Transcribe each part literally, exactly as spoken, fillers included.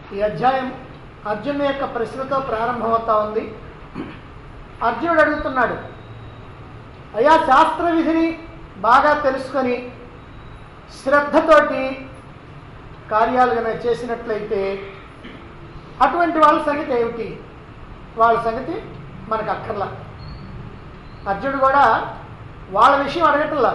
ఈ అధ్యాయం అర్జునుడి యొక్క ప్రశ్నతో ప్రారంభమవుతా ఉంది. అర్జునుడు అడుగుతున్నాడు, అయ్యా శాస్త్ర విధిని బాగా తెలుసుకొని శ్రద్ధతోటి కార్యాలు కనుక చేసినట్లయితే అటువంటి వాళ్ళ సంగతి ఏమిటి? వాళ్ళ సంగతి మనకు అక్కర్లా. అర్జునుడు కూడా వాళ్ళ విషయం అడగటంలా.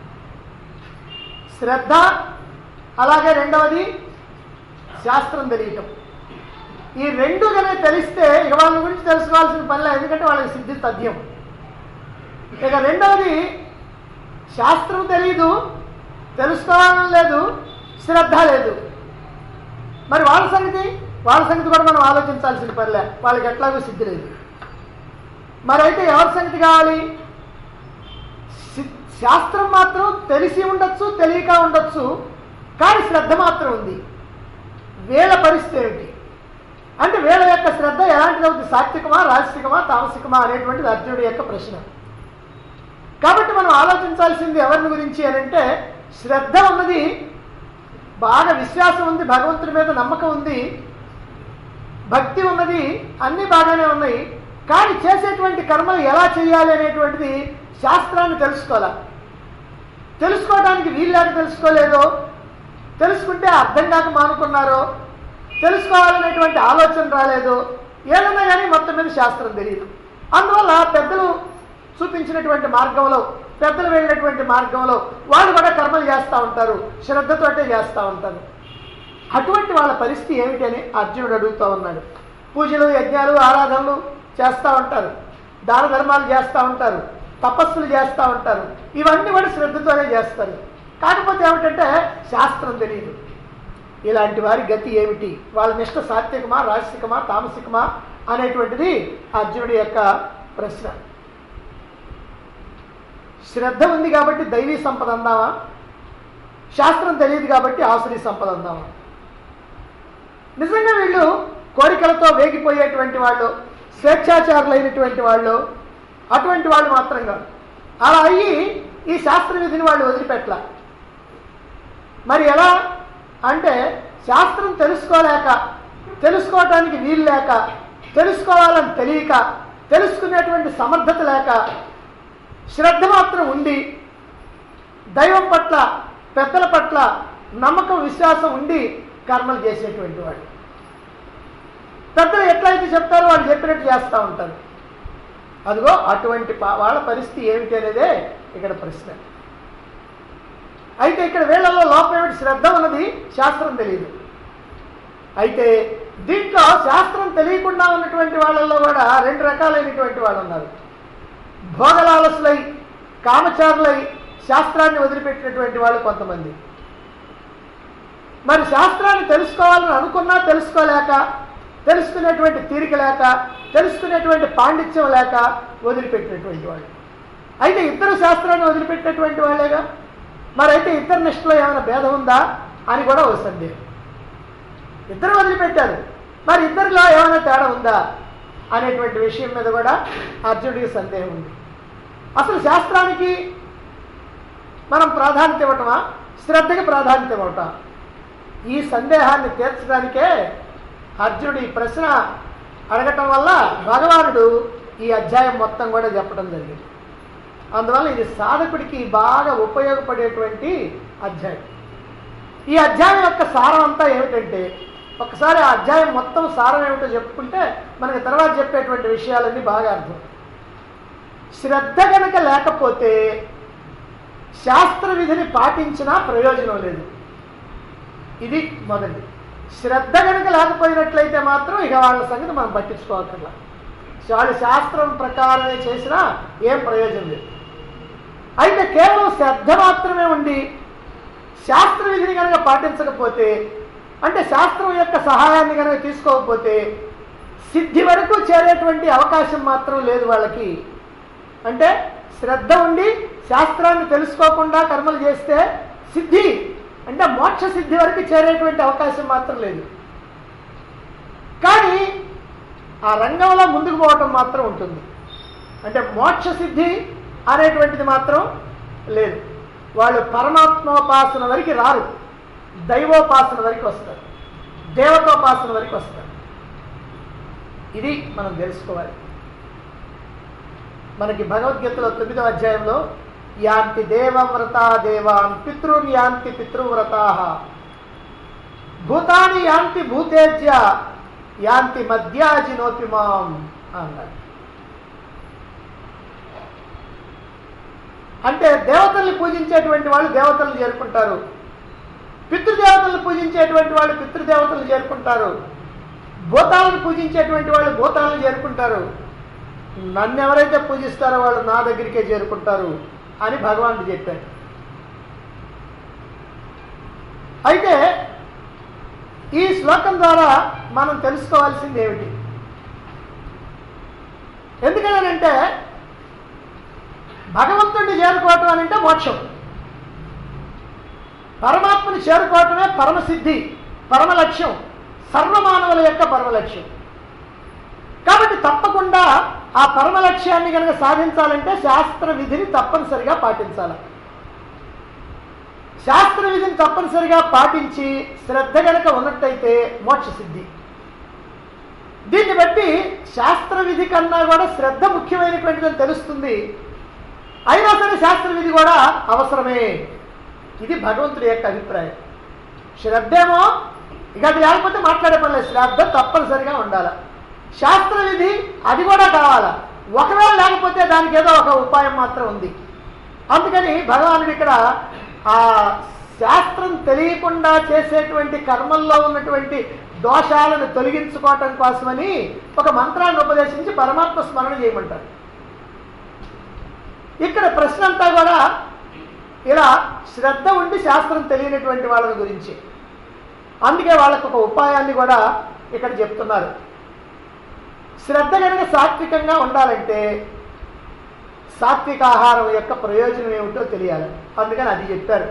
శ్రద్ధ, అలాగే రెండవది శాస్త్రం తెలియటం. ఈ రెండు కనుక తెలిస్తే ఇక వాళ్ళ గురించి తెలుసుకోవాల్సిన పనిలే, ఎందుకంటే వాళ్ళకి సిద్ధి తథ్యం. ఇక రెండవది శాస్త్రం తెలియదు, తెలుసుకోవాలని లేదు, శ్రద్ధ లేదు. మరి వాళ్ళ సంగతి వాళ్ళ సంగతి కూడా మనం ఆలోచించాల్సిన పనిలే, వాళ్ళకి ఎట్లాగో సిద్ధి లేదు. మరి అయితే ఎవరి సంగతి కావాలి? శాస్త్రం మాత్రం తెలిసి ఉండొచ్చు, తెలియక ఉండొచ్చు, కానీ శ్రద్ధ మాత్రం ఉంది. వీళ్ళ పరిస్థితి ఏమిటి అంటే వీళ్ళ యొక్క శ్రద్ధ ఎలాంటిది అవుతుంది? సాత్వికమా, రాజసికమా, తామసికమా అనేటువంటిది అర్జునుడి యొక్క ప్రశ్న. కాబట్టి మనం ఆలోచించాల్సింది ఎవరిని గురించి అని అంటే, శ్రద్ధ ఉన్నది, బాగా విశ్వాసం ఉంది, భగవంతుడి మీద నమ్మకం ఉంది, భక్తి ఉన్నది, అన్నీ బాగానే ఉన్నాయి. కానీ చేసేటువంటి కర్మలు ఎలా చేయాలి అనేటువంటిది శాస్త్రాన్ని తెలుసుకోవాలి. తెలుసుకోవడానికి వీళ్ళేక తెలుసుకోలేదో, తెలుసుకుంటే అర్థం కాక మానుకున్నారో, తెలుసుకోవాలనేటువంటి ఆలోచన రాలేదు, ఏదన్నా కానీ మొత్తం మీద శాస్త్రం తెలియదు. అందువల్ల పెద్దలు చూపించినటువంటి మార్గంలో, పెద్దలు వెళ్ళినటువంటి మార్గంలో వాళ్ళు కూడా కర్మలు చేస్తూ ఉంటారు, శ్రద్ధతోటే చేస్తూ ఉంటారు. అటువంటి వాళ్ళ పరిస్థితి ఏమిటి అని అర్జునుడు అడుగుతూ ఉన్నాడు. పూజలు, యజ్ఞాలు, ఆరాధనలు చేస్తూ ఉంటారు, దాన ధర్మాలు చేస్తూ ఉంటారు, తపస్సులు చేస్తూ ఉంటారు, ఇవన్నీ కూడా శ్రద్ధతోనే చేస్తారు. కాకపోతే ఏమిటంటే శాస్త్రం తెలియదు. ఇలాంటి వారి గతి ఏమిటి? వాళ్ళ నిష్ట సాత్వికమా, రాజసికమా, తామసికమా అనేటువంటిది అర్జునుడి యొక్క ప్రశ్న. శ్రద్ధ ఉంది కాబట్టి దైవీ సంపద అందామా, శాస్త్రం తెలియదు కాబట్టి ఆసురీ సంపద అందామా? నిజంగా వీళ్ళు కోరికలతో వేగిపోయేటువంటి వాళ్ళు, స్వేచ్ఛాచారులైనటువంటి వాళ్ళు, అటువంటి వాళ్ళు మాత్రం కాదు. అలా అయ్యి ఈ శాస్త్ర విధిని వాళ్ళు వదిలిపెట్టల. మరి ఎలా అంటే, శాస్త్రం తెలుసుకోలేక, తెలుసుకోవటానికి వీలు లేక, తెలుసుకోవాలని తెలియక, తెలుసుకునేటువంటి సమర్థత లేక, శ్రద్ధ మాత్రం ఉండి, దైవం పట్ల, పెద్దల పట్ల నమ్మకం, విశ్వాసం ఉండి కర్మలు చేసేటువంటి వాడు. పెద్దలు ఎట్లయితే చెప్తారో వాళ్ళు చెప్పినట్టు చేస్తూ ఉంటారు. అదిగో అటువంటి వాళ్ళ పరిస్థితి ఏమిటి అనేదే ఇక్కడ ప్రశ్న. అయితే ఇక్కడ వీళ్ళలో లోపం ఏమిటి? శ్రద్ధ ఉన్నది, శాస్త్రం తెలియదు. అయితే దీంట్లో శాస్త్రం తెలియకుండా ఉన్నటువంటి వాళ్ళల్లో కూడా రెండు రకాలైనటువంటి వాళ్ళు ఉన్నారు. భోగలాలసులై, కామచారులై శాస్త్రాన్ని వదిలిపెట్టినటువంటి వాళ్ళు కొంతమంది. మరి శాస్త్రాన్ని తెలుసుకోవాలని అనుకున్నా తెలుసుకోలేక, తెలుసుకునేటువంటి తీరిక లేక, తెలుసుకునేటువంటి పాండిత్యం లేక వదిలిపెట్టినటువంటి వాళ్ళు. అయితే ఇద్దరు శాస్త్రాన్ని వదిలిపెట్టినటువంటి వాళ్ళేగా. మరి అయితే ఇద్దరు నిష్టలో ఏమైనా భేదం ఉందా అని కూడా ఒక సందేహం. ఇద్దరు వదిలిపెట్టారు, మరి ఇద్దరిలో ఏమైనా తేడా ఉందా అనేటువంటి విషయం మీద కూడా అర్జునుడికి సందేహం ఉంది. అసలు శాస్త్రానికి మనం ప్రాధాన్యత ఇవ్వటమా, శ్రద్ధకి ప్రాధాన్యత ఇవ్వటమా? ఈ సందేహాన్ని తీర్చడానికే అర్జునుడు ఈ ప్రశ్న అడగటం వల్ల భగవానుడు ఈ అధ్యాయం మొత్తం కూడా చెప్పడం జరిగింది. అందువల్ల ఇది సాధకుడికి బాగా ఉపయోగపడేటువంటి అధ్యాయం. ఈ అధ్యాయం యొక్క సారం అంతా ఏమిటంటే, ఒకసారి ఆ అధ్యాయం మొత్తం సారం ఏమిటో చెప్పుకుంటే మనకి తర్వాత చెప్పేటువంటి విషయాలన్నీ బాగా అర్థం. శ్రద్ధ కనుక లేకపోతే శాస్త్ర విధిని పాటించినా ప్రయోజనం లేదు. ఇది మొదటి. శ్రద్ధ కనుక లేకపోయినట్లయితే మాత్రం ఇక వాళ్ళ సంగతి మనం పట్టించుకోవట్లా. వాళ్ళు శాస్త్రం ప్రకారమే చేసినా ఏం ప్రయోజనం లేదు. అయితే కేవలం శ్రద్ధ మాత్రమే ఉండి శాస్త్ర విధిని కనుక పాటించకపోతే, అంటే శాస్త్రం యొక్క సహాయాన్ని కనుక తీసుకోకపోతే సిద్ధి వరకు చేరేటువంటి అవకాశం మాత్రం లేదు వాళ్ళకి. అంటే శ్రద్ధ ఉండి శాస్త్రాన్ని తెలుసుకోకుండా కర్మలు చేస్తే సిద్ధి అంటే మోక్ష సిద్ధి వరకు చేరేటువంటి అవకాశం మాత్రం లేదు. కానీ ఆ రంగంలో ముందుకు పోవటం మాత్రం ఉంటుంది. అంటే మోక్ష సిద్ధి అనేటువంటిది మాత్రం లేదు. వాళ్ళు పరమాత్మోపాసన వరకు రారు, దైవోపాసన వరకు వస్తారు. దేవతోపాసన వరకు వస్తారు. ఇది మనం తెలుసుకోవాలి. మనకి భగవద్గీతలో తొమ్మిదవ అధ్యాయంలో యాంతి దేవవ్రతా దేవాన్ పితృన్ యాంతి పితృవ్రతా భూతాని యాంతి భూతేజ్య యాంతి మధ్యాజినోపి మాం అన్నారు. అంటే దేవతల్ని పూజించేటువంటి వాళ్ళు దేవతలను చేరుకుంటారు, పితృదేవతలను పూజించేటువంటి వాళ్ళు పితృదేవతలను చేరుకుంటారు, భూతాలను పూజించేటువంటి వాళ్ళు భూతాలను చేరుకుంటారు, నన్ను ఎవరైతే పూజిస్తారో వాళ్ళు నా దగ్గరికే చేరుకుంటారు అని భగవానుడు చెప్పాడు. అయితే ఈ శ్లోకం ద్వారా మనం తెలుసుకోవాల్సింది ఏమిటి? ఎందుకనంటే భగవంతుడిని చేరుకోవటం అని అంటే మోక్షం, పరమాత్మని చేరుకోవటమే పరమసిద్ధి, పరమ లక్ష్యం, సర్వమానవుల యొక్క పరమ లక్ష్యం. కాబట్టి తప్పకుండా ఆ పరమ లక్ష్యాన్ని కనుక సాధించాలంటే శాస్త్ర విధిని తప్పనిసరిగా పాటించాలి. శాస్త్ర విధిని తప్పనిసరిగా పాటించి శ్రద్ధ కనుక ఉన్నట్టయితే మోక్ష సిద్ధి. దీన్ని బట్టి శాస్త్ర విధి కన్నా కూడా శ్రద్ధ ముఖ్యమైనటువంటిదని తెలుస్తుంది. అయినా సరే శాస్త్ర విధి కూడా అవసరమే. ఇది భగవంతుడి యొక్క అభిప్రాయం. శ్రద్ధేమో ఇక అది లేకపోతే మాట్లాడే పని లేదు, శ్రద్ధ తప్పనిసరిగా ఉండాలి. శాస్త్ర విధి అది కూడా కావాలా, ఒకవేళ లేకపోతే దానికి ఏదో ఒక ఉపాయం మాత్రం ఉంది. అందుకని భగవానుడు ఇక్కడ ఆ శాస్త్రం తెలియకుండా చేసేటువంటి కర్మల్లో ఉన్నటువంటి దోషాలను తొలగించుకోవటం కోసమని ఒక మంత్రాన్ని ఉపదేశించి పరమాత్మ స్మరణ చేయమంటారు. ఇక్కడ ప్రశ్న అంతా కూడా ఇలా శ్రద్ధ ఉండి శాస్త్రం తెలియనటువంటి వాళ్ళ గురించి. అందుకే వాళ్ళకు ఒక ఉపాయాన్ని కూడా ఇక్కడ చెప్తున్నారు. శ్రద్ధ కనుక సాత్వికంగా ఉండాలంటే సాత్విక ఆహారం యొక్క ప్రయోజనం ఏమిటో తెలియాలి. అందుకని అది చెప్పారు.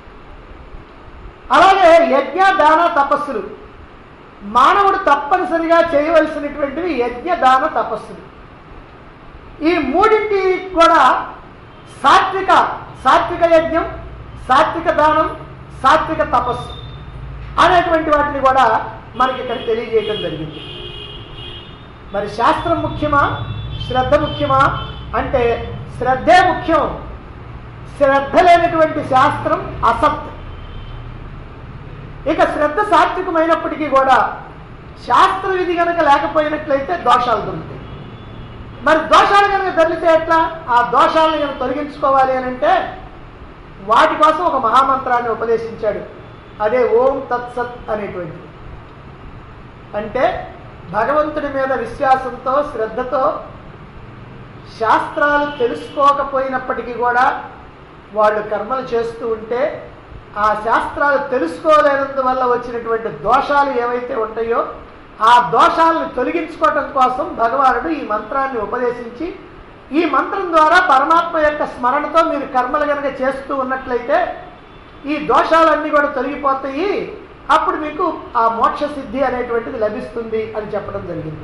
అలాగే యజ్ఞ దాన తపస్సులు, మానవుడు తప్పనిసరిగా చేయవలసినటువంటివి యజ్ఞ దాన తపస్సులు. ఈ మూడింటి కూడా సాత్విక సాత్విక యజ్ఞం, సాత్విక దానం, సాత్విక తపస్సు అనేటువంటి వాటిని కూడా మనకి ఇక్కడ తెలియజేయడం జరిగింది. మరి శాస్త్రం ముఖ్యమా శ్రద్ధ ముఖ్యమా అంటే శ్రద్ధే ముఖ్యం. శ్రద్ధ లేనటువంటి శాస్త్రం అసత్. ఇక శ్రద్ధ సాత్వికమైనప్పటికీ కూడా శాస్త్ర విధి కనుక లేకపోయినట్లయితే దోషాలు దొరుకుతాయి. మరి దోషాలు కనుక దొరికితే ఎట్లా? ఆ దోషాలను కనుక తొలగించుకోవాలి అని అంటే వాటి కోసం ఒక మహామంత్రాన్ని ఉపదేశించాడు. అదే ఓం తత్సత్ అనేటువంటిది. అంటే భగవంతుడి మీద విశ్వాసంతో శ్రద్ధతో శాస్త్రాలు తెలుసుకోకపోయినప్పటికీ కూడా వాళ్ళు కర్మలు చేస్తూ ఉంటే ఆ శాస్త్రాలు తెలుసుకోలేనందువల్ల వచ్చినటువంటి దోషాలు ఏవైతే ఉంటాయో ఆ దోషాలను తొలగించుకోవటం కోసం భగవానుడు ఈ మంత్రాన్ని ఉపదేశించి, ఈ మంత్రం ద్వారా పరమాత్మ యొక్క స్మరణతో మీరు కర్మలు కనుక చేస్తూ ఉన్నట్లయితే ఈ దోషాలన్నీ కూడా తొలగిపోతాయి, అప్పుడు మీకు ఆ మోక్ష సిద్ధి అనేటువంటిది లభిస్తుంది అని చెప్పడం జరిగింది.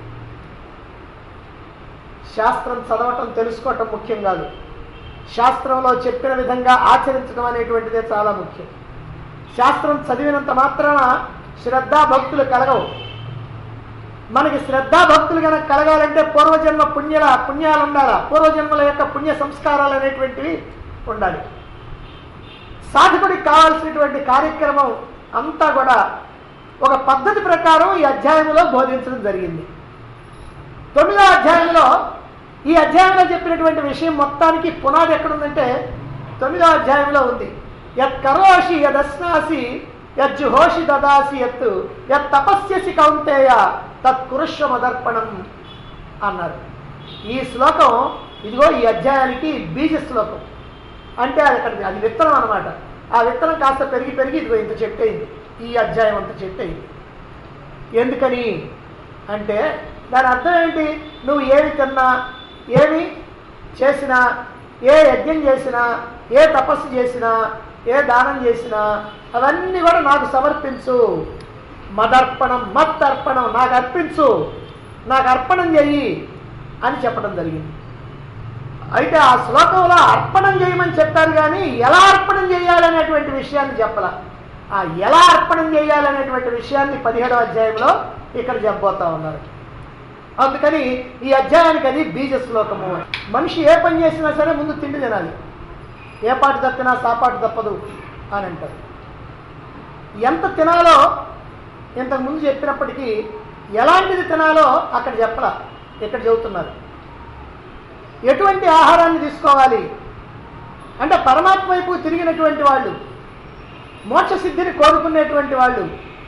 శాస్త్రం చదవటం తెలుసుకోవటం ముఖ్యం కాదు, శాస్త్రంలో చెప్పిన విధంగా ఆచరించడం అనేటువంటిదే చాలా ముఖ్యం. శాస్త్రం చదివినంత మాత్రాన శ్రద్ధా భక్తులు కలగవు. మనకి శ్రద్ధా భక్తులు కనుక కలగాలంటే పూర్వజన్మ పుణ్యాల పుణ్యాలు ఉండాలా, పూర్వజన్మల యొక్క పుణ్య సంస్కారాలు అనేటువంటివి ఉండాలి. సాధకుడికి కావాల్సినటువంటి కార్యక్రమం అంతా కూడా ఒక పద్ధతి ప్రకారం ఈ అధ్యాయంలో బోధించడం జరిగింది. తొమ్మిదో అధ్యాయంలో ఈ అధ్యాయంలో చెప్పినటువంటి విషయం మొత్తానికి పునాది ఎక్కడుందంటే తొమ్మిదో అధ్యాయంలో ఉంది. యత్ కరోషి యదస్నాసి యజ్జుహోషి దదాసి యత్ యత్ తపస్యసి కౌంతేయ తత్ కురుష్వ మదర్పణం అన్నారు. ఈ శ్లోకం ఇదిగో ఈ అధ్యాయానికి బీజ శ్లోకం. అంటే అది అక్కడ అది విత్తనం అన్నమాట. ఆ విత్తనం కాస్త పెరిగి పెరిగి ఇదిగో ఇంత చెట్టు అయింది, ఈ అధ్యాయం అంత చెట్టు అయింది. ఎందుకని అంటే దాని అర్థం ఏంటి? నువ్వు ఏమి తిన్నా, ఏమి చేసినా, ఏ యజ్ఞం చేసినా, ఏ తపస్సు చేసినా, ఏ దానం చేసినా అవన్నీ కూడా నాకు సమర్పించు. మదర్పణం, మత్ అర్పణం, నాకు అర్పించు, నాకు అర్పణం చెయ్యి అని చెప్పడం జరిగింది. అయితే ఆ శ్లోకంలో అర్పణం చేయమని చెప్పారు, కానీ ఎలా అర్పణం చేయాలనేటువంటి విషయాన్ని చెప్పాల. ఆ ఎలా అర్పణం చేయాలనేటువంటి విషయాన్ని పదిహేడవ అధ్యాయంలో ఇక్కడ చెప్పబోతా ఉన్నారు. అందుకని ఈ అధ్యాయానికి అది బీజ శ్లోకము. మనిషి ఏ పని చేసినా సరే ముందు తిండి తినాలి. ఏ పాటు తప్పినా సాపాటు తప్పదు అని అంటారు. ఎంత తినాలో ఇంతకు ముందు చెప్పినప్పటికీ ఎలాంటిది తినాలో అక్కడ చెప్పలా, ఇక్కడ చెబుతున్నారు. ఎటువంటి ఆహారాన్ని తీసుకోవాలి అంటే పరమాత్మ వైపు తిరిగినటువంటి వాళ్ళు, మోక్ష సిద్ధిని కోరుకునేటువంటి వాళ్ళు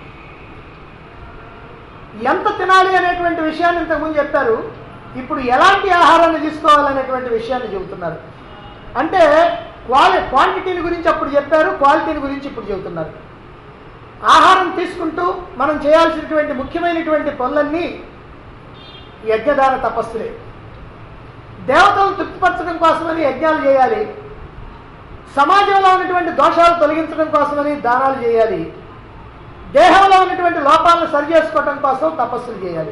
ఎంత తినాలి అనేటువంటి విషయాన్ని ఇంతకుముందు చెప్పారు. ఇప్పుడు ఎలాంటి ఆహారాన్ని తీసుకోవాలనేటువంటి విషయాన్ని చెబుతున్నారు. అంటే క్వాలి క్వాంటిటీని గురించి అప్పుడు చెప్పారు, క్వాలిటీని గురించి ఇప్పుడు చెబుతున్నారు. ఆహారం తీసుకుంటూ మనం చేయాల్సినటువంటి ముఖ్యమైనటువంటి పనులన్నీ యజ్ఞదాన తపస్సులే. దేవతలను తృప్తిపరచడం కోసమని యజ్ఞాలు చేయాలి, సమాజంలో ఉన్నటువంటి దోషాలు తొలగించడం కోసమని దానాలు చేయాలి, దేహంలో ఉన్నటువంటి లోపాలను సరి చేసుకోవడం కోసం తపస్సులు చేయాలి.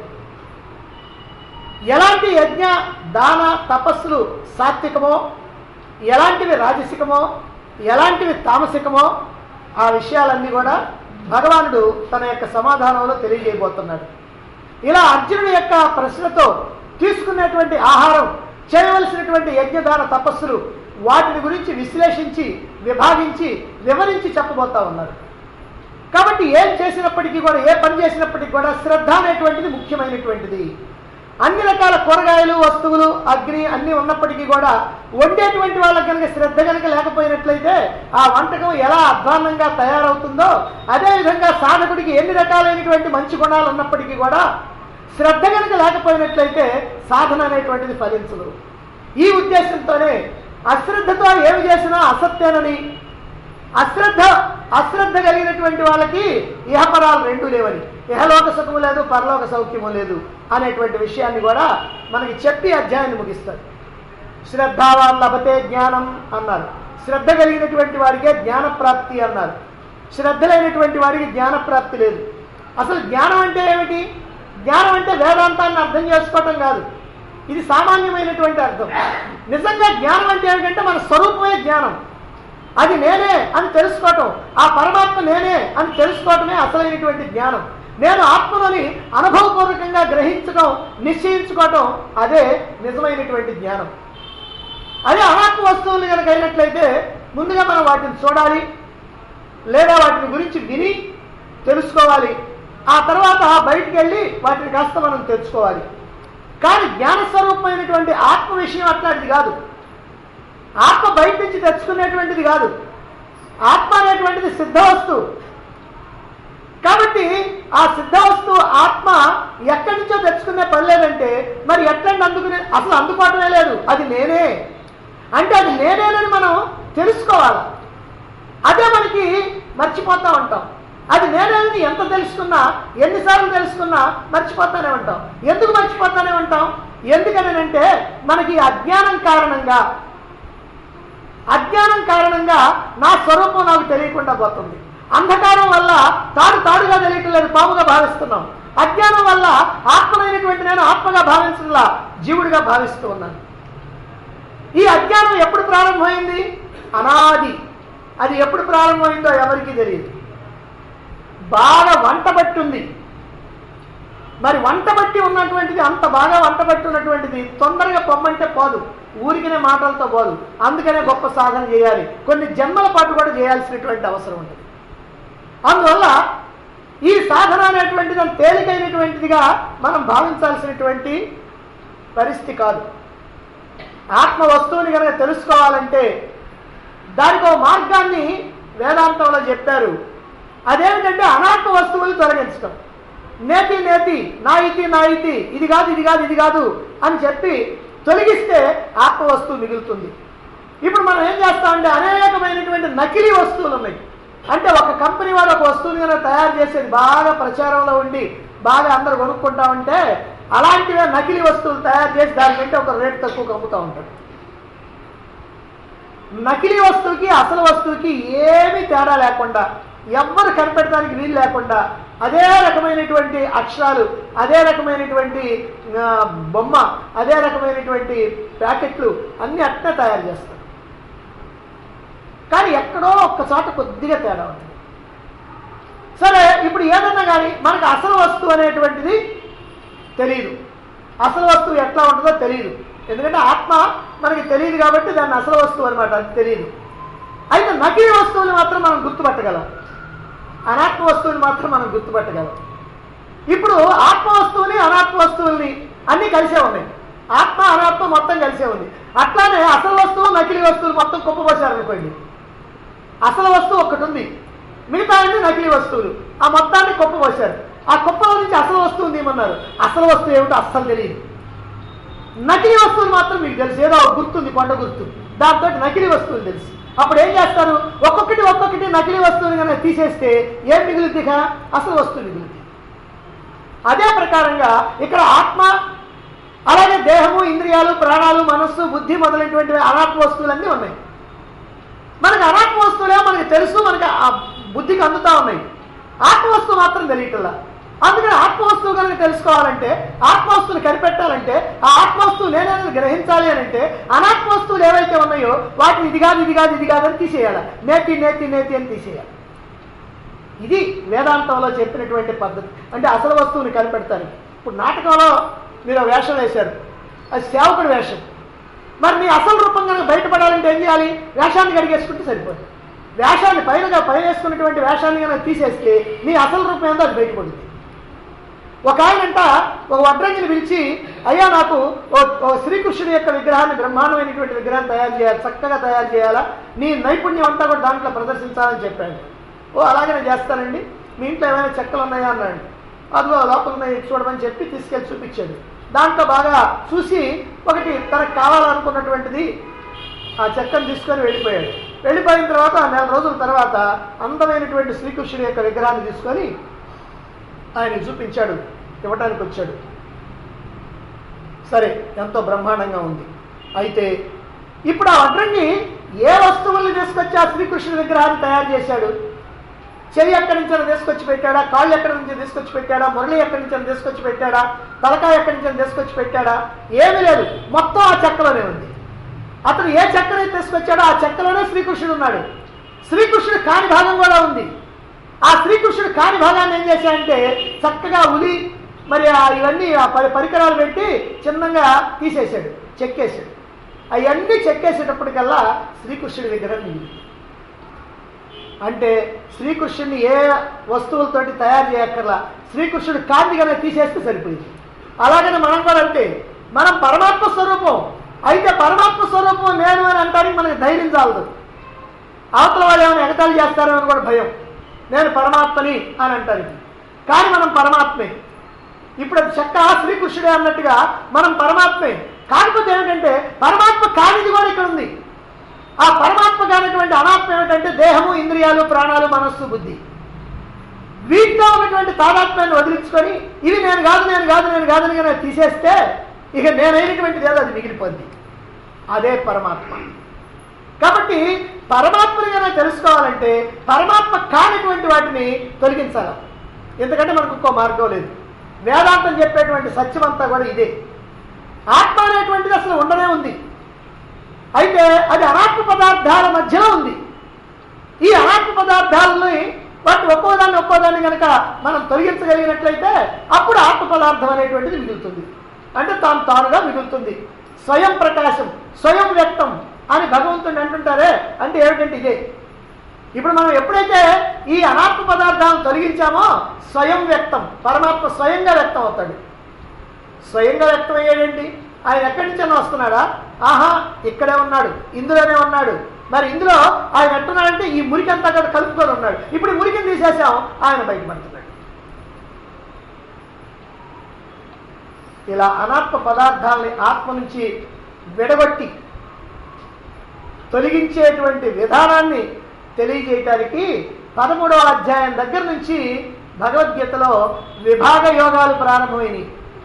ఎలాంటి యజ్ఞ దాన తపస్సులు సాత్వికమో, ఎలాంటివి రాజసికమో, ఎలాంటివి తామసికమో ఆ విషయాలన్నీ కూడా భగవానుడు తన యొక్క సమాధానంలో తెలియజేయబోతున్నాడు. ఇలా అర్జునుడి యొక్క ప్రశ్నతో తీసుకున్నటువంటి ఆహారం, చేయవలసినటువంటి యజ్ఞదాన తపస్సులు, వాటిని గురించి విశ్లేషించి విభాగించి వివరించి చెప్పబోతా ఉన్నారు. కాబట్టి ఏం చేసినప్పటికీ కూడా, ఏ పని చేసినప్పటికీ కూడా శ్రద్ధ అనేటువంటిది ముఖ్యమైనటువంటిది. అన్ని రకాల కూరగాయలు, వస్తువులు, అగ్ని అన్నీ ఉన్నప్పటికీ కూడా వండేటువంటి వాళ్ళకి కనుక శ్రద్ధ కనుక లేకపోయినట్లయితే ఆ వంటకం ఎలా అధ్వాన్నంగా తయారవుతుందో, అదేవిధంగా సాధకుడికి ఎన్ని రకాలైనటువంటి మంచి గుణాలు ఉన్నప్పటికీ కూడా శ్రద్ధ కనుక లేకపోయినట్లయితే సాధన అనేటువంటిది ఫలించదు. ఈ ఉద్దేశంతోనే అశ్రద్ధతో ఏమి చేసినా అసత్యనని, అశ్రద్ధ అశ్రద్ధ కలిగినటువంటి వాళ్ళకి ఇహపరాలు రెండు లేవని, ఇహలోక సుఖము లేదు, పరలోక సౌఖ్యము లేదు అనేటువంటి విషయాన్ని కూడా మనకి చెప్పి అధ్యాయాన్ని ముగిస్తారు. శ్రద్ధావాన్ లభతే జ్ఞానం అన్నారు. శ్రద్ధ కలిగినటువంటి వాడికే జ్ఞానప్రాప్తి అన్నారు. శ్రద్ధ లేనటువంటి వాడికి జ్ఞానప్రాప్తి లేదు. అసలు జ్ఞానం అంటే ఏమిటి? జ్ఞానం అంటే వేదాంతాన్ని అర్థం చేసుకోవటం కాదు, ఇది సామాన్యమైనటువంటి అర్థం. నిజంగా జ్ఞానం అంటే ఏమిటంటే మన స్వరూపమే జ్ఞానం. అది నేనే అని తెలుసుకోవటం, ఆ పరమాత్మ నేనే అని తెలుసుకోవటమే అసలైనటువంటి జ్ఞానం. నేను ఆత్మలోని అనుభవపూర్వకంగా గ్రహించడం, నిశ్చయించుకోవటం, అదే నిజమైనటువంటి జ్ఞానం. అదే అనాత్మ వస్తువులు కనుక అయినట్లయితే ముందుగా మనం వాటిని చూడాలి, లేదా వాటిని గురించి విని తెలుసుకోవాలి, ఆ తర్వాత బయటికి వెళ్ళి వాటిని కాస్త మనం తెలుసుకోవాలి. కానీ జ్ఞానస్వరూపమైనటువంటి ఆత్మ విషయం అట్లాంటిది కాదు. ఆత్మ బయట నుంచి తెచ్చుకునేటువంటిది కాదు. ఆత్మ అనేటువంటిది సిద్ధ వస్తువు. కాబట్టి ఆ సిద్ధ వస్తువు ఆత్మ ఎక్కడి నుంచో తెచ్చుకునే పని లేదంటే మరి ఎట్లండి అందుకునే, అసలు అందుకోవటమే లేదు. అది నేనే అంటే అది నేనేనని మనం తెలుసుకోవాలి. అదే మనకి మర్చిపోతూ ఉంటాం. అది నేనేనని ఎంత తెలుసుకున్నా, ఎన్నిసార్లు తెలుసుకున్నా మర్చిపోతానే ఉంటాం. ఎందుకు మర్చిపోతానే ఉంటాం? ఎందుకనంటే మనకి అజ్ఞానం కారణంగా అజ్ఞానం కారణంగా నా స్వరూపం నాకు తెలియకుండా పోతుంది. అంధకారం వల్ల తాడు తాడుగా తెలియటం లేదు, పాముగా భావిస్తున్నాం. అజ్ఞానం వల్ల ఆత్మనైనటువంటి నేను ఆత్మగా భావించలా, జీవుడిగా భావిస్తూ ఉన్నాను. ఈ అజ్ఞానం ఎప్పుడు ప్రారంభమైంది? అనాది. అది ఎప్పుడు ప్రారంభమైందో ఎవరికీ తెలియదు. బాగా వంట బట్టి ఉంది. మరి వంట బట్టి ఉన్నటువంటిది, అంత బాగా వంట బట్టి ఉన్నటువంటిది తొందరగా పొమ్మంటే పోదు, ఊరికినే మాటలతో పోదు. అందుకనే గొప్ప సాధన చేయాలి, కొన్ని జన్మల పాటు కూడా చేయాల్సినటువంటి అవసరం ఉంటుంది. అందువల్ల ఈ సాధన అనేటువంటిది అంత తేలికైనటువంటిదిగా మనం భావించాల్సినటువంటి పరిస్థితి కాదు. ఆత్మ వస్తువుని కనుక తెలుసుకోవాలంటే దానికి ఒక మార్గాన్ని వేదాంతంలో చెప్పారు. అదేమిటంటే అనాత్మ వస్తువులు తొలగించడం. నేతి నేతి, నా ఇతి నా ఇతి, ఇది కాదు ఇది కాదు ఇది కాదు అని చెప్పి తొలగిస్తే ఆత్మ వస్తువు మిగులుతుంది. ఇప్పుడు మనం ఏం చేస్తామంటే అనేకమైనటువంటి నకిలీ వస్తువులు ఉన్నాయి. అంటే ఒక కంపెనీ వాడు ఒక వస్తువుని కనుక తయారు చేసేది బాగా ప్రచారంలో ఉండి బాగా అందరూ కొనుక్కుంటా ఉంటే అలాంటివే నకిలీ వస్తువులు తయారు చేసి దానికంటే ఒక రేటు తక్కువ అమ్ముతూ ఉంటాడు. నకిలీ వస్తువుకి అసలు వస్తువుకి ఏమీ తేడా లేకుండా, ఎవ్వరు కనిపెట్టడానికి వీలు లేకుండా అదే రకమైనటువంటి అక్షరాలు, అదే రకమైనటువంటి బొమ్మ, అదే రకమైనటువంటి ప్యాకెట్లు అన్నీ అట్నే తయారు చేస్తారు. కానీ ఎక్కడో ఒక్కచోట కొద్దిగా తేడా ఉంటుంది. సరే, ఇప్పుడు ఏదన్నా కానీ మనకు అసలు వస్తువు అనేటువంటిది తెలియదు. అసలు వస్తువు ఎట్లా ఉంటుందో తెలియదు. ఎందుకంటే ఆత్మ మనకి తెలియదు కాబట్టి దాన్ని అసలు వస్తువు అనమాట, అది తెలియదు. అయితే నకిలీ వస్తువుని మాత్రం మనం గుర్తుపట్టగలం, అనాత్మ వస్తువుని మాత్రం మనం గుర్తుపట్టగలం. ఇప్పుడు ఆత్మ వస్తువుని అనాత్మ వస్తువుల్ని అన్నీ కలిసే ఉన్నాయి. ఆత్మ అనాత్మ మొత్తం కలిసే ఉంది. అట్లానే అసలు వస్తువు నకిలీ వస్తువులు మొత్తం కుప్పపోసారనుకోండి. అసలు వస్తువు ఒక్కటి ఉంది, మిగతా అన్ని నకిలీ వస్తువులు. ఆ మొత్తాన్ని కుప్పపోసారు. ఆ కుప్పల నుంచి అసలు వస్తువు తీయమన్నారు. అసలు వస్తువు ఏమిటో అస్సలు తెలియదు. నకిలీ వస్తువులు మాత్రం మీకు తెలుసు, ఏదో గుర్తుంది, కొండ గుర్తు, దాంతో నకిలీ వస్తువులు తెలుసు. అప్పుడు ఏం చేస్తారు, ఒక్కొక్కటి ఒక్కొక్కటి నకిలీ వస్తువుని కనుక తీసేస్తే ఏం మిగులుద్దిగా? అసలు వస్తువు మిగులుద్ది. అదే ప్రకారంగా ఇక్కడ ఆత్మ, అలాగే దేహము, ఇంద్రియాలు, ప్రాణాలు, మనస్సు, బుద్ధి మొదలైనటువంటి అనాత్మ వస్తువులన్నీ ఉన్నాయి. మనకు అనాత్మ వస్తువులే మనకి తెలుసు, మనకి ఆ బుద్ధికి అందుతా ఉన్నాయి. ఆత్మ వస్తువు మాత్రం తెలియటల్లా. అందుకని ఆత్మ వస్తువు కనుక తెలుసుకోవాలంటే, ఆత్మ వస్తువుని కనిపెట్టాలంటే, ఆ ఆత్మ వస్తువు నేనేది గ్రహించాలి అని అంటే అనాత్మ వస్తువులు ఏవైతే ఉన్నాయో వాటిని ఇది కాదు ఇది కాదు ఇది కాదని తీసేయాలి. నేతి నేతి నేతి అని తీసేయాలి. ఇది వేదాంతంలో చెప్పినటువంటి పద్ధతి. అంటే అసలు వస్తువుని కనిపెడతాను. ఇప్పుడు నాటకంలో మీరు వేషం వేశారు, అది సేవకుడి వేషం. మరి మీ అసలు రూపం కనుక బయటపడాలంటే ఏం చేయాలి? వేషాన్ని కడిగేసుకుంటే సరిపోతుంది. వేషాన్ని పైనగా పైన వేసుకున్నటువంటి వేషాన్ని కనుక తీసేస్తే మీ అసలు రూపం ఏందో అది బయటపడుతుంది. ఒక ఆయనంట ఒక వడ్రంగిని పిలిచి, అయ్యా నాకు ఓ శ్రీకృష్ణుడి యొక్క విగ్రహాన్ని, బ్రహ్మాండమైనటువంటి విగ్రహాన్ని తయారు చేయాలి, చక్కగా తయారు చేయాలా, నీ నైపుణ్యం అంతా కూడా దాంట్లో ప్రదర్శించాలని చెప్పాడు. ఓ అలాగే నేను చేస్తానండి, మీ ఇంట్లో ఏమైనా చెక్కలు ఉన్నాయా అన్నాడు. అదిగో లోపల ఉన్నాయి చూడమని చెప్పి తీసుకెళ్ళి చూపించాడు. దాంట్లో బాగా చూసి ఒకటి తనకు కావాలనుకున్నటువంటిది ఆ చెక్కను తీసుకొని వెళ్ళిపోయాడు. వెళ్ళిపోయిన తర్వాత నెల రోజుల తర్వాత అందమైనటువంటి శ్రీకృష్ణుడి యొక్క విగ్రహాన్ని తీసుకొని ఆయన చూపించాడు, ఇవ్వటానికి వచ్చాడు. సరే, ఎంతో బ్రహ్మాండంగా ఉంది. అయితే ఇప్పుడు ఆ వడ్రంగి ఏ వస్తువుల్ని తీసుకొచ్చి ఆ శ్రీకృష్ణుడి విగ్రహాన్ని తయారు చేశాడు? చెయ్యి ఎక్కడి నుంచి తీసుకొచ్చి పెట్టాడా? కాళ్ళు ఎక్కడి నుంచి తీసుకొచ్చి పెట్టాడా? మురళి ఎక్కడి నుంచి తీసుకొచ్చి పెట్టాడా? తలకాయ ఎక్కడి నుంచి తీసుకొచ్చి పెట్టాడా? ఏమీ లేదు, మొత్తం ఆ చెక్కలోనే ఉంది. అతను ఏ చెక్కనైతే తీసుకొచ్చాడో ఆ చెక్కలోనే శ్రీకృష్ణుడు ఉన్నాడు. శ్రీకృష్ణుడు కాని భాగం కూడా ఉంది. ఆ శ్రీకృష్ణుడు కాని భాగాన్ని ఏం చేశాడంటే చక్కగా ఉలి మరి ఇవన్నీ పరికరాలు పెట్టి చిన్నగా తీసేశాడు, చెక్కేశాడు. అవన్నీ చెక్కేసేటప్పటికల్లా శ్రీకృష్ణుడి విగ్రహం మిగిలింది. అంటే శ్రీకృష్ణుడిని ఏ వస్తువులతోటి తయారు చేయక్కర్లా, శ్రీకృష్ణుడు కాంతిగానే తీసేస్తే సరిపోయింది. అలాగనే మనం కూడా అంటే మనం పరమాత్మ స్వరూపం. అయితే పరమాత్మ స్వరూపం నేను అని అంటానికి మనకి ధైర్యం చాలదు. అవతల వాళ్ళు ఏమైనా ఎగతాళి చేస్తారో అని కూడా భయం. నేను పరమాత్మని అని అంటారు, కానీ మనం పరమాత్మే. ఇప్పుడు అది చెక్క శ్రీకృష్ణుడే అన్నట్టుగా మనం పరమాత్మే. కాకపోతే ఏమిటంటే పరమాత్మ కానిది కూడా ఇక్కడ ఉంది. ఆ పరమాత్మ కానిటువంటి అనాత్మ ఏమిటంటే దేహము, ఇంద్రియాలు, ప్రాణాలు, మనస్సు, బుద్ధి. వీటితో ఉన్నటువంటి తాదాత్మ్యాన్ని వదిలించుకొని ఇవి నేను కాదు నేను కాదు నేను కాదని కనుక తీసేస్తే ఇక నేనైనటువంటిది ఏదో అది మిగిలిపోద్ది. అదే పరమాత్మ. కాబట్టి పరమాత్మని కనుక తెలుసుకోవాలంటే పరమాత్మ కానిటువంటి వాటిని తొలగించాలి. ఎందుకంటే మనకు ఇంకో మార్గం లేదు. వేదాంతం చెప్పేటువంటి సత్యం అంతా కూడా ఇదే. ఆత్మ అనేటువంటిది అసలు ఉండనే ఉంది. అయితే అది అనాత్మ పదార్థాల మధ్యలో ఉంది. ఈ అనాత్మ పదార్థాలని వాటి ఒక్కోదాన్ని ఒక్కోదాన్ని కనుక మనం తొలగించగలిగినట్లయితే అప్పుడు ఆత్మ పదార్థం అనేటువంటిది మిగులుతుంది. అంటే తాను తానుగా మిగులుతుంది. స్వయం ప్రకాశం, స్వయం వ్యక్తం అని భగవంతుడిని అంటుంటారే, అంటే ఏమిటంటే ఇదే. ఇప్పుడు మనం ఎప్పుడైతే ఈ అనాత్మ పదార్థాలను తొలగించామో స్వయం వ్యక్తం, పరమాత్మ స్వయంగా వ్యక్తం అవుతాడు. స్వయంగా వ్యక్తం అయ్యాడండి. ఆయన ఎక్కడి నుంచైనా వస్తున్నాడా? ఆహా, ఇక్కడే ఉన్నాడు, ఇందులోనే ఉన్నాడు. మరి ఇందులో ఆయన ఎట్టున్నాడంటే ఈ మురికి అంతా కూడా కలుపుకొని ఉన్నాడు. ఇప్పుడు ఈ మురికిని తీసేసాం, ఆయన బయటపడుతున్నాడు. ఇలా అనాత్మ పదార్థాలని ఆత్మ నుంచి విడగొట్టి తొలగించేటువంటి విధానాన్ని తెలియజేయటానికి పదమూడవ అధ్యాయం దగ్గర నుంచి భగవద్గీతలో విభాగ యోగాలు ప్రారంభమైనవి.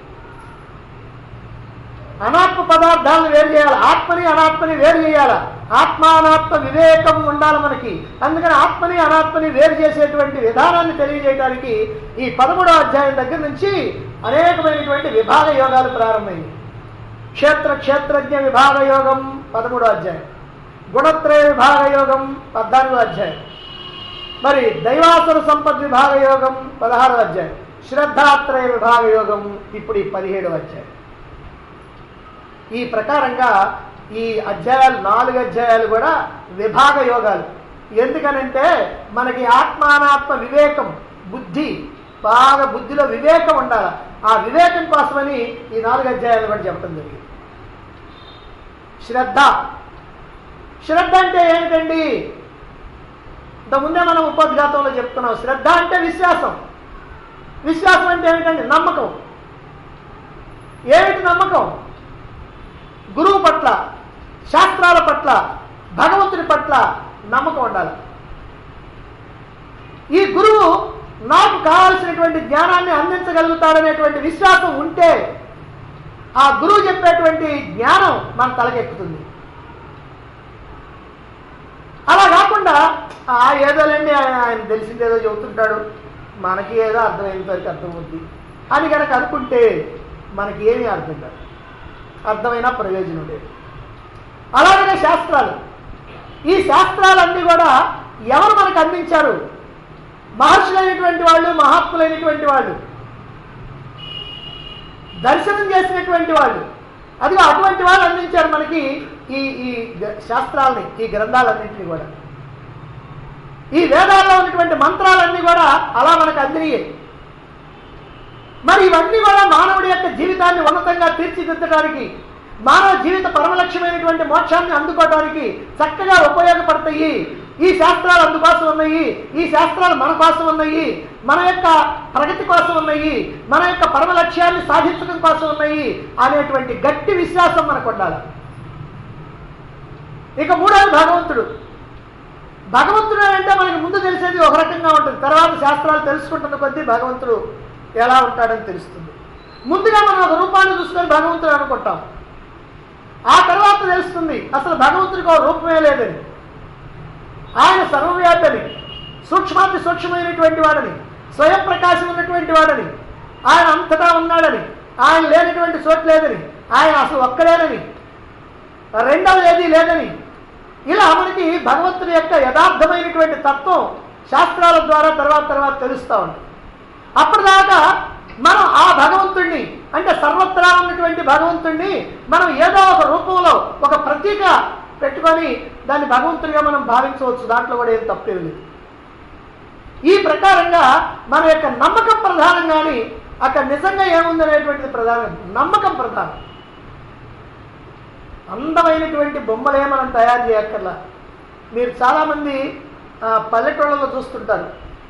అనాత్మ పదార్థాలను వేరు చేయాలి, ఆత్మని అనాత్మని వేరు చేయాలి. ఆత్మ అనాత్మ వివేకం ఉండాలి మనకి. అందుకని ఆత్మని అనాత్మని వేరు చేసేటువంటి విధానాన్ని తెలియజేయడానికి ఈ పదమూడవ అధ్యాయం దగ్గర నుంచి అనేకమైనటువంటి విభాగ యోగాలు ప్రారంభమైంది. క్షేత్ర క్షేత్రజ్ఞ విభాగ యోగం పదమూడవ అధ్యాయం, గుణత్రయ విభాగ యోగం పద్నాలుగో అధ్యాయం, మరి దైవాసుర సంపద్ విభాగ యోగం పదహారవ అధ్యాయం, శ్రద్ధాత్రయ విభాగ యోగం ఇప్పుడు ఈ పదిహేడవ అధ్యాయం. ఈ ప్రకారంగా ఈ అధ్యాయాలు నాలుగు అధ్యాయాలు కూడా విభాగ యోగాలు. ఎందుకనంటే మనకి ఆత్మానాత్మ వివేకం, బుద్ధి, బాగా బుద్ధిలో వివేకం ఉండాలి. ఆ వివేకం కోసమని ఈ నాలుగు అధ్యాయాలు కూడా చెప్పడం జరిగింది. శ్రద్ధ, శ్రద్ధ అంటే ఏమిటండి? ఇంతకుముందే మనం ఉపోద్ఘాతంలో చెప్తున్నాం. శ్రద్ధ అంటే విశ్వాసం. విశ్వాసం అంటే ఏమిటండి? నమ్మకం. ఏమిటి నమ్మకం? గురువు పట్ల, శాస్త్రాల పట్ల, భగవంతుడి పట్ల నమ్మకం ఉండాలి. ఈ గురువు నాకు కావాల్సినటువంటి జ్ఞానాన్ని అందించగలుగుతాడనేటువంటి విశ్వాసం ఉంటే ఆ గురువు చెప్పేటువంటి జ్ఞానం మన తలకెక్కుతుంది. అలా కాకుండా ఆ ఏదోలేండి ఆయన ఆయన తెలిసిందేదో చెబుతుంటాడు, మనకి ఏదో అర్థమైనంత వరకు అర్థమవుద్ది అని కనుక అనుకుంటే మనకి ఏమీ అర్థం కాదు, అర్థమైన ప్రయోజనం లేదు. అలాగనే శాస్త్రాలు, ఈ శాస్త్రాలన్నీ కూడా ఎవరు మనకు అందించారు? మహర్షులైనటువంటి వాళ్ళు, మహాత్ములైనటువంటి వాళ్ళు, దర్శనం చేసినటువంటి వాళ్ళు. అదిగో అటువంటి వాళ్ళు అందించారు మనకి ఈ ఈ శాస్త్రాలని, ఈ గ్రంథాలన్నింటినీ కూడా. ఈ వేదాల్లో ఉన్నటువంటి మంత్రాలన్నీ కూడా అలా మనకు అందినయే. మరి ఇవన్నీ కూడా మానవుడి యొక్క జీవితాన్ని ఉన్నతంగా తీర్చిదిద్దడానికి, మానవ జీవిత పరమలక్ష్యమైనటువంటి మోక్షాన్ని అందుకోవడానికి చక్కగా ఉపయోగపడతాయి. ఈ శాస్త్రాలు అందుకోసం ఉన్నాయి, ఈ శాస్త్రాలు మన కోసం ఉన్నాయి, మన యొక్క ప్రగతి కోసం ఉన్నాయి, మన యొక్క పరమ లక్ష్యాన్ని సాధించడం కోసం ఉన్నాయి అనేటువంటి గట్టి విశ్వాసం మనకు ఉండాలి. ఇక మూడవది భగవంతుడు. భగవంతుడు అంటే మనకి ముందు తెలిసేది ఒక రకంగా ఉంటుంది, తర్వాత శాస్త్రాలు తెలుసుకుంటున్న కొద్దీ భగవంతుడు ఎలా ఉంటాడని తెలుస్తుంది. ముందుగా మనం ఒక రూపాన్ని చూసుకొని భగవంతుడు అనుకుంటాం, ఆ తర్వాత తెలుస్తుంది అసలు భగవంతుడికి ఒక రూపమే లేదని. ఆయన సర్వవ్యాపని, సూక్ష్మాతి సూక్ష్మమైనటువంటి వాడని, స్వయం ప్రకాశం ఉన్నటువంటి వాడని, ఆయన అంతటా ఉన్నాడని, ఆయన లేనటువంటి చోటు లేదని, ఆయన అసలు ఒక్కడేనని, రెండవది ఏది లేదని, ఇలా మనకి భగవంతుడి యొక్క యథార్థమైనటువంటి తత్వం శాస్త్రాల ద్వారా తర్వాత తర్వాత తెలుస్తూ ఉంటుంది. అప్పటిదాకా మనం ఆ భగవంతుణ్ణి, అంటే సర్వత్రా ఉన్నటువంటి భగవంతుణ్ణి మనం ఏదో ఒక రూపంలో ఒక ప్రతీక పెట్టుకొని దాన్ని భగవంతుడిగా మనం భావించవచ్చు. దాంట్లో కూడా ఏం తప్పేది లేదు. ఈ ప్రకారంగా మన యొక్క నమ్మకం ప్రధానం, కానీ అక్కడ నిజంగా ఏముందనేటువంటిది ప్రధానం. నమ్మకం ప్రధానం. అందమైనటువంటి బొమ్మలే మనం తయారు చేయక్కర్లా. మీరు చాలామంది పల్లెటూళ్ళలో చూస్తుంటారు,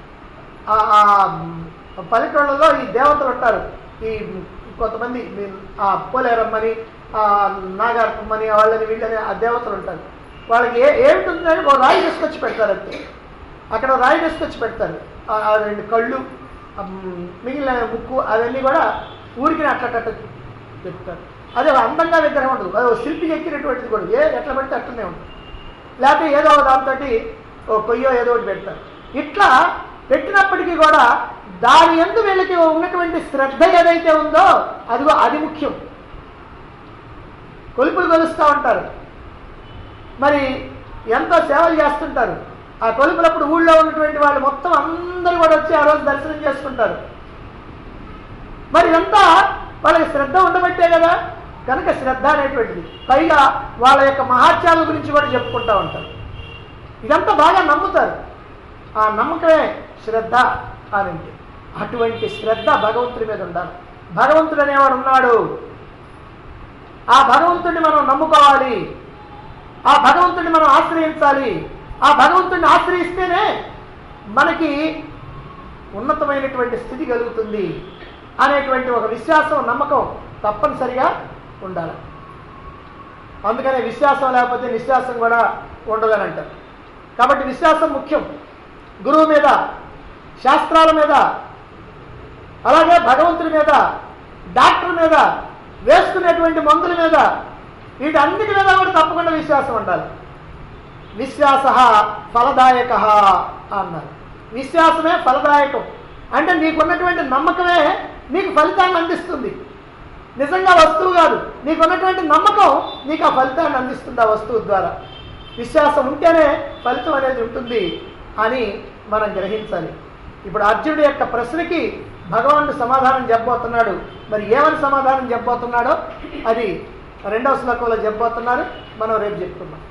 పల్లెటూళ్ళలో ఈ దేవతలు ఉంటారు. ఈ కొంతమంది ఆ పోలేరమ్మని, నాగార్పమ్మని, వాళ్ళని వీళ్ళని ఆ దేవతలు ఉంటారు. వాళ్ళకి ఏ ఏమిటుందని ఒక రాయి తీసుకొచ్చి పెడతారు. అంతే, అక్కడ రాయి తీసుకొచ్చి పెడతారు. ఆ రెండు కళ్ళు, మిగిలిన ముక్కు, అవన్నీ కూడా ఊరికి అట్లట్ట చెప్తారు. అదే అందంగా విగ్రహం ఉండదు, అది శిల్పికి ఎక్కినటువంటిది కూడా ఏ ఎట్లా పెడితే అట్లనే ఉంటుంది. లేకపోతే ఏదో ఒక దాంతో ఓ కొయ్యో ఏదో ఒకటి పెడతారు. ఇట్లా పెట్టినప్పటికీ కూడా దాని యందు వీళ్ళకి ఉన్నటువంటి శ్రద్ధ ఏదైతే ఉందో అదిగో అది ముఖ్యం. కొలుపులు కొలుస్తూ ఉంటారు, మరి ఎంతో సేవలు చేస్తుంటారు. ఆ కొలుపులప్పుడు ఊళ్ళో ఉన్నటువంటి వాళ్ళు మొత్తం అందరూ కూడా వచ్చి ఆ రోజు దర్శనం చేసుకుంటారు. మరి ఇదంతా వాళ్ళకి శ్రద్ధ ఉండబట్టే కదా. కనుక శ్రద్ధ అనేటువంటిది, పైగా వాళ్ళ యొక్క మహాత్యాల గురించి కూడా చెప్పుకుంటూ ఉంటారు. ఇదంతా బాగా నమ్ముతారు. ఆ నమ్మకమే శ్రద్ధ అని అంటే. అటువంటి శ్రద్ధ భగవంతుడి మీద ఉండాలి. భగవంతుడు అనేవాడు ఉన్నాడు, ఆ భగవంతుడిని మనం నమ్ముకోవాలి, ఆ భగవంతుడిని మనం ఆశ్రయించాలి. ఆ భగవంతుడిని ఆశ్రయిస్తేనే మనకి ఉన్నతమైనటువంటి స్థితి కలుగుతుంది అనేటువంటి ఒక విశ్వాసం, నమ్మకం తప్పనిసరిగా ఉండాలి. అందుకనే విశ్వాసం లేకపోతే నిశ్వాసం కూడా ఉండదని అంటారు. కాబట్టి విశ్వాసం ముఖ్యం. గురువు మీద, శాస్త్రాల మీద, అలాగే భగవంతుడి మీద, డాక్టర్ మీద, వేసుకునేటువంటి మందుల మీద, వీటన్నిటి మీద కూడా తప్పకుండా విశ్వాసం ఉండాలి. విశ్వాస ఫలదాయక అన్నారు. విశ్వాసమే ఫలదాయకం. అంటే నీకున్నటువంటి నమ్మకమే నీకు ఫలితాన్ని అందిస్తుంది. నిజంగా వస్తువు కాదు, నీకున్నటువంటి నమ్మకం నీకు ఆ ఫలితాన్ని అందిస్తుంది. ఆ వస్తువు ద్వారా విశ్వాసం ఉంటేనే ఫలితం అనేది ఉంటుంది అని మనం గ్రహించాలి. ఇప్పుడు అర్జునుడి యొక్క ప్రశ్నకి భగవానుడు సమాధానం చెప్పబోతున్నాడు. మరి ఏమని సమాధానం చెప్పబోతున్నాడో అది రెండవ శ్లోకంలో చెప్పబోతున్నారు. మనం రేపు చెప్పుకుందాం.